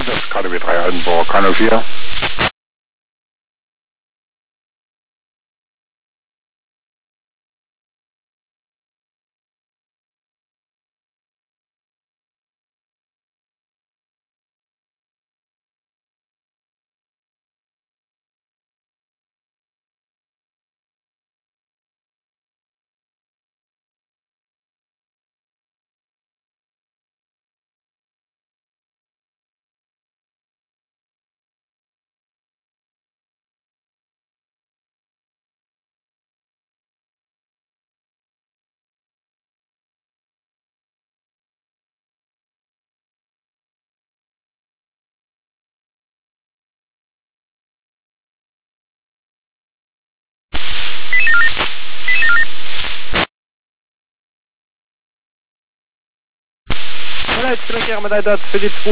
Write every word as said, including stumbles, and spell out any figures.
Das ist K D W drei Altenburg, K null vier. Vanuit terugkeren met uit dat Philips